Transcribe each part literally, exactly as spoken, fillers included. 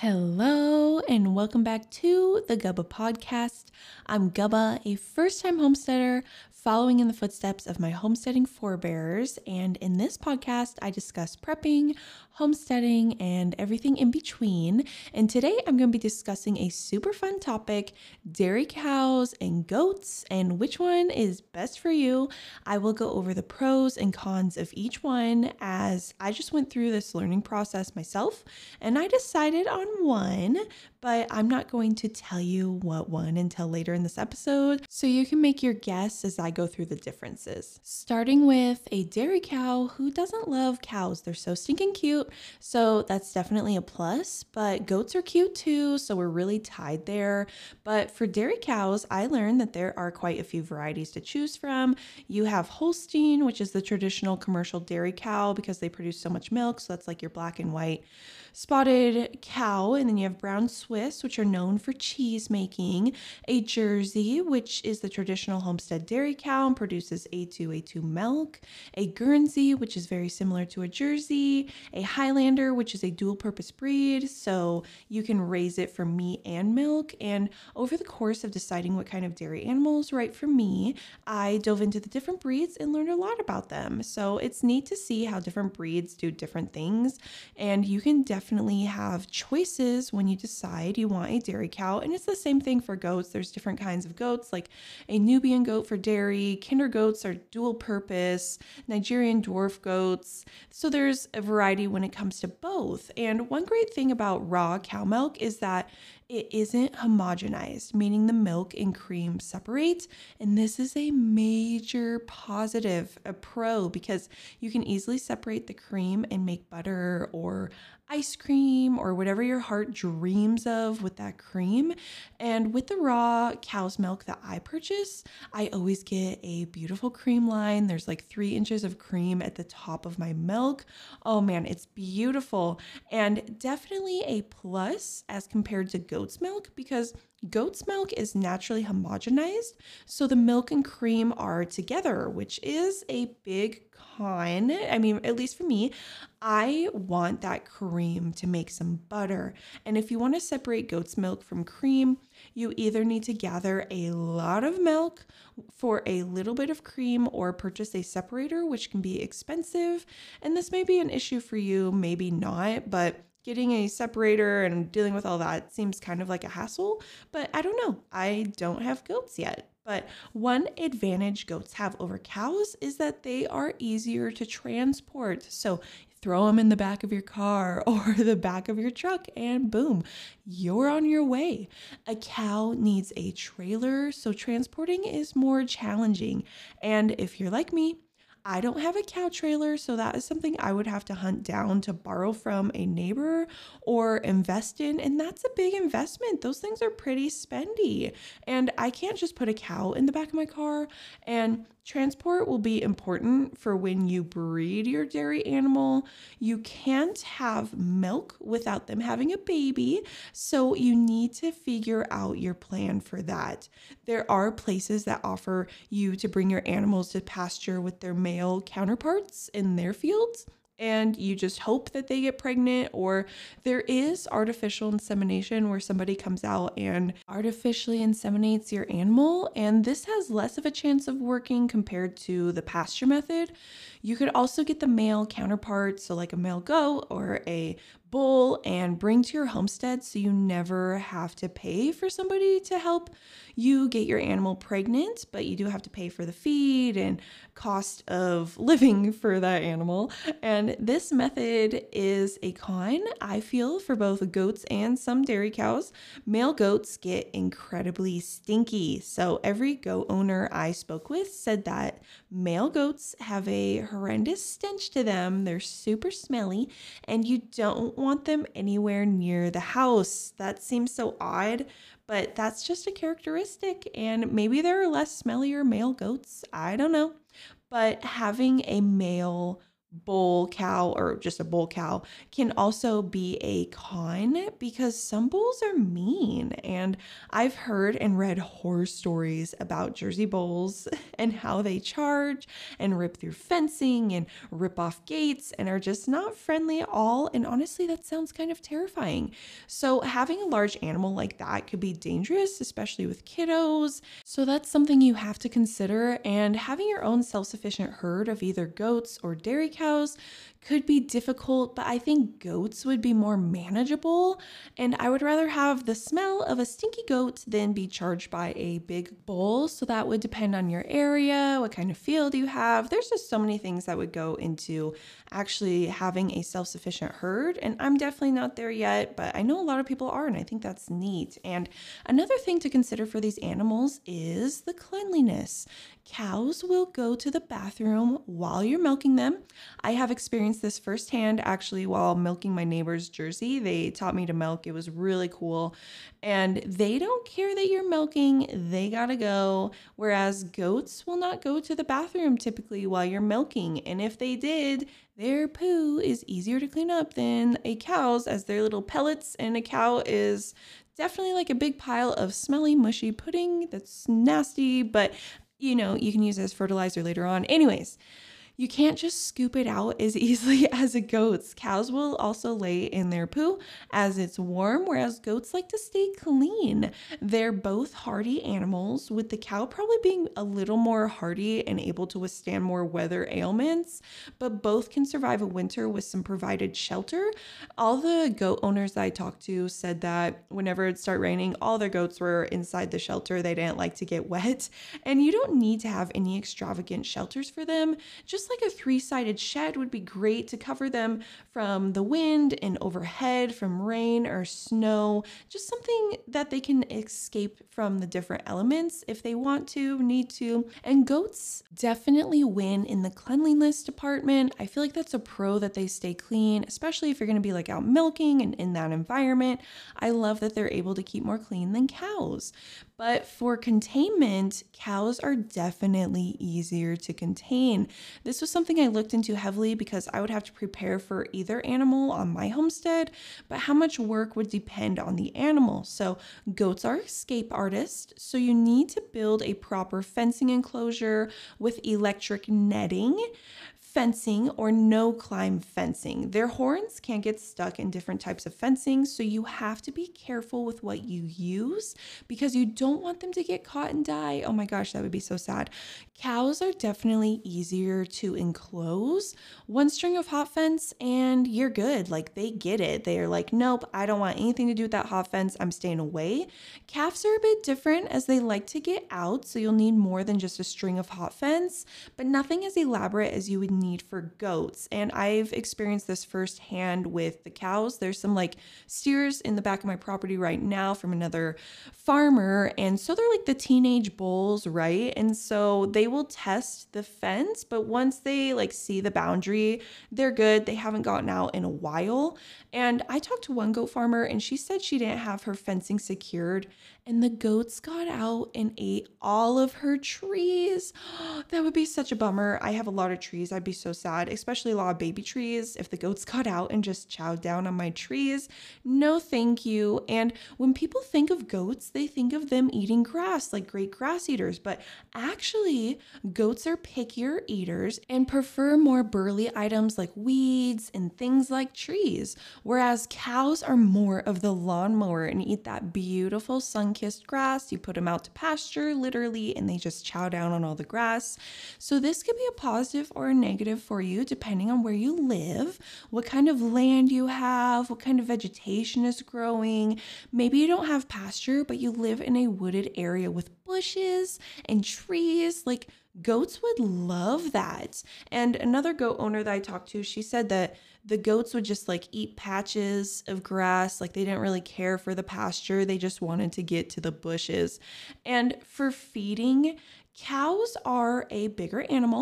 Hello, and welcome back to the Gubba Podcast. I'm Gubba, a first time homesteader following in the footsteps of my homesteading forebears. And in this podcast, I discuss prepping, homesteading, and everything in between. And today I'm going to be discussing a super fun topic, dairy cows and goats, and which one is best for you. I will go over the pros and cons of each one as I just went through this learning process myself, and I decided on one, but I'm not going to tell you what one until later in this episode, so you can make your guess as I go through the differences. Starting with a dairy cow. Who doesn't love cows? They're so stinking cute, so that's definitely a plus, but goats are cute too, so we're really tied there. But for dairy cows, I learned that there are quite a few varieties to choose from. You have Holstein, which is the traditional commercial dairy cow because they produce so much milk, so that's like your black and white spotted cow. And then you have brown Swiss, which are known for cheese making, a Jersey, which is the traditional homestead dairy cow and produces A two A two milk, a Guernsey, which is very similar to a Jersey, a Highlander, which is a dual purpose breed, so you can raise it for meat and milk. And over the course of deciding what kind of dairy animal is right for me, I dove into the different breeds and learned a lot about them. So it's neat to see how different breeds do different things, and you can definitely definitely have choices when you decide you want a dairy cow. And it's the same thing for goats. There's different kinds of goats, like a Nubian goat for dairy. Kinder goats are dual purpose, Nigerian dwarf goats. So there's a variety when it comes to both. And one great thing about raw cow milk is that it isn't homogenized, meaning the milk and cream separate. And this is a major positive, a pro, because you can easily separate the cream and make butter or ice cream or whatever your heart dreams of with that cream. And with the raw cow's milk that I purchase, I always get a beautiful cream line. There's like three inches of cream at the top of my milk. Oh man, it's beautiful. And definitely a plus as compared to goat's milk, because goat's milk is naturally homogenized, so the milk and cream are together, which is a big con. I mean, at least for me, I want that cream to make some butter. And if you want to separate goat's milk from cream, you either need to gather a lot of milk for a little bit of cream or purchase a separator, which can be expensive. And this may be an issue for you, maybe not, but getting a separator and dealing with all that seems kind of like a hassle, but I don't know. I don't have goats yet. But one advantage goats have over cows is that they are easier to transport. So throw them in the back of your car or the back of your truck and boom, you're on your way. A cow needs a trailer, so transporting is more challenging. And if you're like me, I don't have a cow trailer, so that is something I would have to hunt down to borrow from a neighbor or invest in, and that's a big investment. Those things are pretty spendy, and I can't just put a cow in the back of my car. And transport will be important for when you breed your dairy animal. You can't have milk without them having a baby, so you need to figure out your plan for that. There are places that offer you to bring your animals to pasture with their male counterparts in their fields, and you just hope that they get pregnant. Or there is artificial insemination where somebody comes out and artificially inseminates your animal, and this has less of a chance of working compared to the pasture method. You could also get the male counterpart, so like a male goat or a bull, and bring to your homestead so you never have to pay for somebody to help you get your animal pregnant, but you do have to pay for the feed and cost of living for that animal. And this method is a con, I feel, for both goats and some dairy cows. Male goats get incredibly stinky. So every goat owner I spoke with said that male goats have a horrendous stench to them. They're super smelly, and you don't want them anywhere near the house. That seems so odd, but that's just a characteristic, and maybe there are less smellier male goats. I don't know. But having a male bull cow or just a bull cow can also be a con because some bulls are mean. And I've heard and read horror stories about Jersey bulls and how they charge and rip through fencing and rip off gates and are just not friendly at all. And honestly, that sounds kind of terrifying. So having a large animal like that could be dangerous, especially with kiddos. So that's something you have to consider. And having your own self-sufficient herd of either goats or dairy cows could be difficult, but I think goats would be more manageable. And I would rather have the smell of a stinky goat than be charged by a big bull. So that would depend on your area, what kind of field you have. There's just so many things that would go into actually having a self-sufficient herd. And I'm definitely not there yet, but I know a lot of people are, and I think that's neat. And another thing to consider for these animals is the cleanliness. Cows will go to the bathroom while you're milking them. I have experienced this firsthand actually while milking my neighbor's Jersey. They taught me to milk. It was really cool. And they don't care that you're milking. They gotta go. Whereas goats will not go to the bathroom typically while you're milking. And if they did, their poo is easier to clean up than a cow's, as they're little pellets, and a cow is definitely like a big pile of smelly, mushy pudding that's nasty, but you know, you can use it as fertilizer later on. Anyways, you can't just scoop it out as easily as a goat's. Cows will also lay in their poo as it's warm, whereas goats like to stay clean. They're both hardy animals, with the cow probably being a little more hardy and able to withstand more weather ailments, but both can survive a winter with some provided shelter. All the goat owners that I talked to said that whenever it started raining, all their goats were inside the shelter. They didn't like to get wet, and you don't need to have any extravagant shelters for them. Just like a three-sided shed would be great to cover them from the wind and overhead, from rain or snow, just something that they can escape from the different elements if they want to, need to. And goats definitely win in the cleanliness department. I feel like that's a pro that they stay clean, especially if you're going to be like out milking and in that environment. I love that they're able to keep more clean than cows. But for containment, cows are definitely easier to contain. This was something I looked into heavily because I would have to prepare for either animal on my homestead, but how much work would depend on the animal. So goats are escape artists, so you need to build a proper fencing enclosure with electric netting, fencing, or no climb fencing. Their horns can get stuck in different types of fencing, so you have to be careful with what you use because you don't want them to get caught and die. Oh my gosh, that would be so sad. Cows are definitely easier to enclose. One string of hot fence and you're good. Like, they get it. They are like, nope, I don't want anything to do with that hot fence. I'm staying away. Calves are a bit different as they like to get out, so you'll need more than just a string of hot fence, but nothing as elaborate as you would need for goats. And I've experienced this firsthand with the cows. There's some like steers in the back of my property right now from another farmer, and so they're like the teenage bulls, right? And so they will test the fence, but once they like see the boundary, they're good. They haven't gotten out in a while. And I talked to one goat farmer and she said she didn't have her fencing secured, and the goats got out and ate all of her trees. That would be such a bummer. I have a lot of trees. I'd be so sad, especially a lot of baby trees. If the goats got out and just chowed down on my trees, no thank you. And when people think of goats, they think of them eating grass, like great grass eaters. But actually, goats are pickier eaters and prefer more burly items like weeds and things like trees, whereas cows are more of the lawnmower and eat that beautiful sun-kissed grass. You put them out to pasture, literally, and they just chow down on all the grass. So this could be a positive or a negative for you, depending on where you live, what kind of land you have, what kind of vegetation is growing. Maybe you don't have pasture, but you live in a wooded area with bushes and trees. Like, goats would love that. And another goat owner that I talked to, she said that the goats would just like eat patches of grass. Like, they didn't really care for the pasture. They just wanted to get to the bushes. And for feeding, cows are a bigger animal.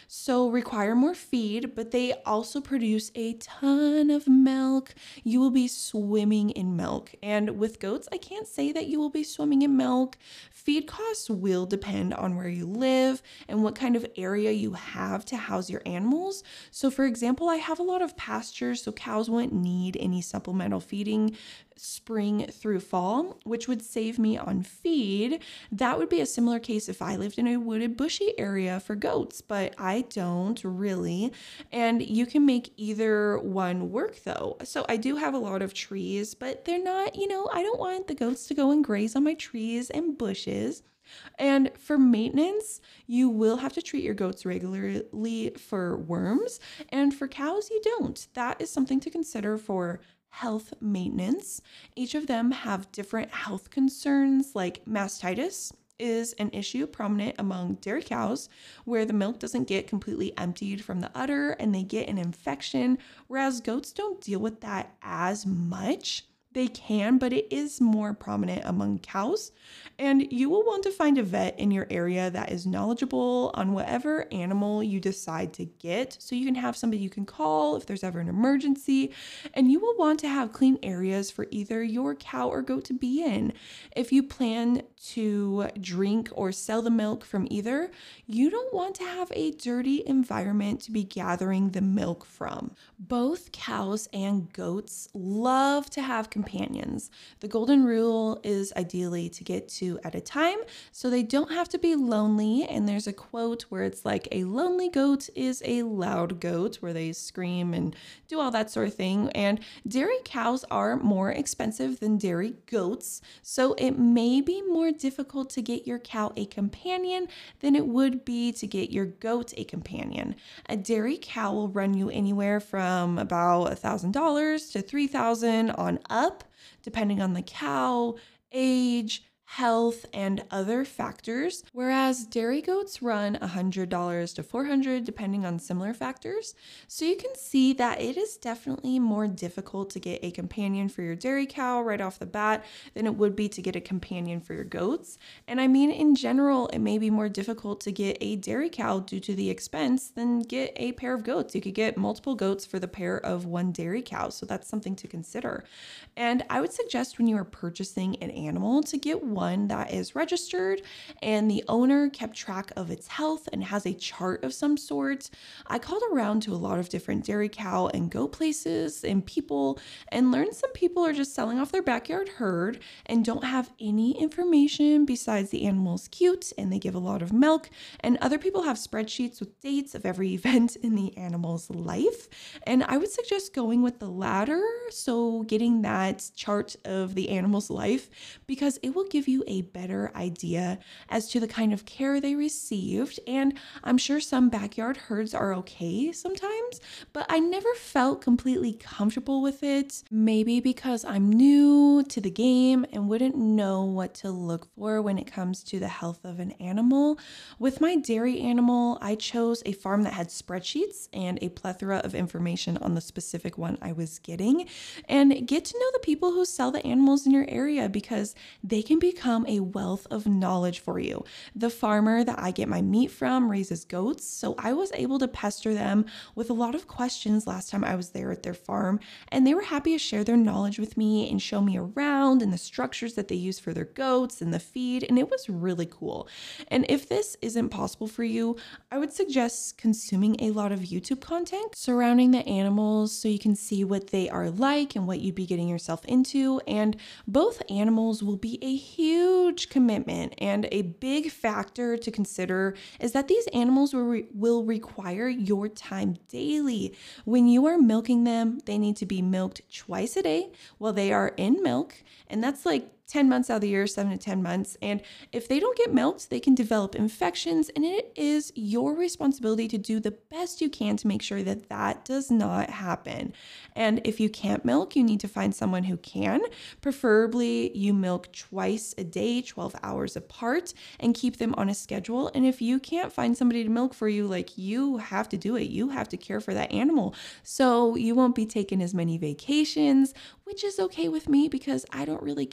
so require more feed, but they also produce a ton of milk. You will be swimming in milk. And with goats, I can't say that you will be swimming in milk. Feed costs will depend on where you live and what kind of area you have to house your animals. So for example, I have a lot of pastures, so cows wouldn't need any supplemental feeding spring through fall, which would save me on feed. That would be a similar case if I lived in a wooded, bushy area for goats, but I don't really. And you can make either one work though. So I do have a lot of trees, but they're not, you know, I don't want the goats to go and graze on my trees and bushes. And for maintenance, you will have to treat your goats regularly for worms, and for cows, you don't. That is something to consider for health maintenance. Each of them have different health concerns, like mastitis is an issue prominent among dairy cows, where the milk doesn't get completely emptied from the udder and they get an infection, whereas goats don't deal with that as much. They can, but it is more prominent among cows. And you will want to find a vet in your area that is knowledgeable on whatever animal you decide to get, so you can have somebody you can call if there's ever an emergency. And you will want to have clean areas for either your cow or goat to be in. If you plan to drink or sell the milk from either, you don't want to have a dirty environment to be gathering the milk from. Both cows and goats love to have companions. The golden rule is ideally to get two at a time, so they don't have to be lonely. And there's a quote where it's like, a lonely goat is a loud goat, where they scream and do all that sort of thing. And dairy cows are more expensive than dairy goats, so it may be more difficult to get your cow a companion than it would be to get your goat a companion. A dairy cow will run you anywhere from about a thousand dollars to three thousand on up, depending on the cow, age, health, and other factors, whereas dairy goats run one hundred dollars to four hundred dollars depending on similar factors. So you can see that it is definitely more difficult to get a companion for your dairy cow right off the bat than it would be to get a companion for your goats. And I mean, in general, it may be more difficult to get a dairy cow due to the expense than get a pair of goats. You could get multiple goats for the pair of one dairy cow, so that's something to consider. And I would suggest when you are purchasing an animal to get one that is registered and the owner kept track of its health and has a chart of some sort. I called around to a lot of different dairy cow and goat places and people, and learned some people are just selling off their backyard herd and don't have any information besides the animal's cute and they give a lot of milk, and other people have spreadsheets with dates of every event in the animal's life. And I would suggest going with the latter, so getting that chart of the animal's life, because it will give you a better idea as to the kind of care they received. And I'm sure some backyard herds are okay sometimes, but I never felt completely comfortable with it. Maybe because I'm new to the game and wouldn't know what to look for when it comes to the health of an animal. With my dairy animal, I chose a farm that had spreadsheets and a plethora of information on the specific one I was getting. And get to know the people who sell the animals in your area, because they can become a wealth of knowledge for you. The farmer that I get my meat from raises goats, so I was able to pester them with a lot of questions last time I was there at their farm, and they were happy to share their knowledge with me and show me around and the structures that they use for their goats and the feed, and it was really cool. And if this isn't possible for you, I would suggest consuming a lot of YouTube content surrounding the animals so you can see what they are like and what you'd be getting yourself into. And both animals will be a huge commitment, and a big factor to consider is that these animals will, re- will require your time daily. When you are milking them, they need to be milked twice a day while they are in milk, and that's like ten months out of the year, seven to ten months. And if they don't get milked, they can develop infections, and it is your responsibility to do the best you can to make sure that that does not happen. And if you can't milk, you need to find someone who can. Preferably you milk twice a day, twelve hours apart, and keep them on a schedule. And if you can't find somebody to milk for you, like, you have to do it. You have to care for that animal. So you won't be taking as many vacations, which is okay with me because I don't really care to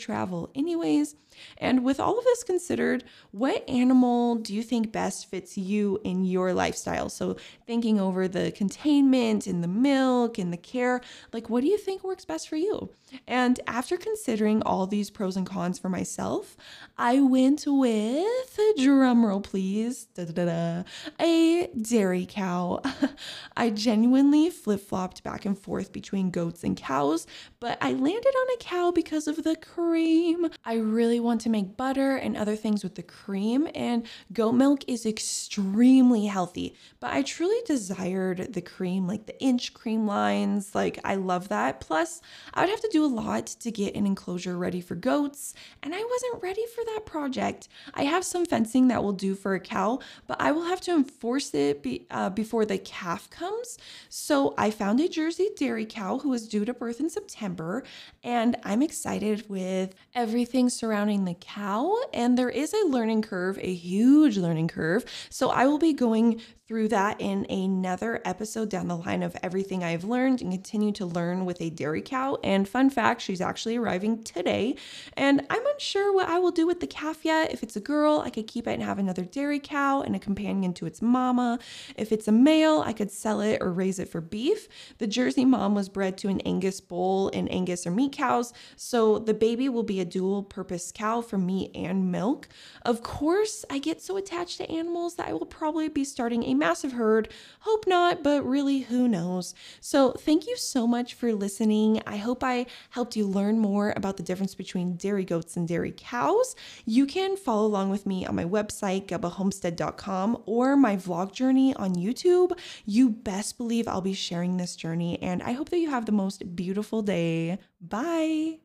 travel anyways. And with all of this considered, what animal do you think best fits you in your lifestyle? So thinking over the containment and the milk and the care, like what do you think works best for you? And after considering all these pros and cons for myself, I went with, drum roll please, da, da, da, da, a dairy cow. I genuinely flip-flopped back and forth between goats and cows, but I landed on a cow because of the cream. I really want to make butter and other things with the cream, and goat milk is extremely healthy, but I truly desired the cream, like the inch cream lines. Like I love that. Plus I would have to do a lot to get an enclosure ready for goats, and I wasn't ready for that project. I have some fencing that will do for a cow, but I will have to enforce it be, uh, before the calf comes. So I found a Jersey dairy cow who is due to birth in September, and I'm excited with everything surrounding the cow. And there is a learning curve, a huge learning curve. So I will be going through that in another episode down the line of everything I've learned and continue to learn with a dairy cow. And fun fact, she's actually arriving today. And I'm unsure what I will do with the calf yet. If it's a girl, I could keep it and have another dairy cow and a companion to its mama. If it's a male, I could sell it or raise it for beef. The Jersey mom was bred to an Angus bull, and Angus are meat cows. So the baby will be a dual purpose cow for meat and milk. Of course, I get so attached to animals that I will probably be starting a massive herd. Hope not, but really who knows? So thank you so much for listening. I hope I helped you learn more about the difference between dairy goats and dairy cows. You can follow along with me on my website, gubba homestead dot com, or my vlog journey on YouTube. You best believe I'll be sharing this journey, and I hope that you have the most beautiful day. Bye.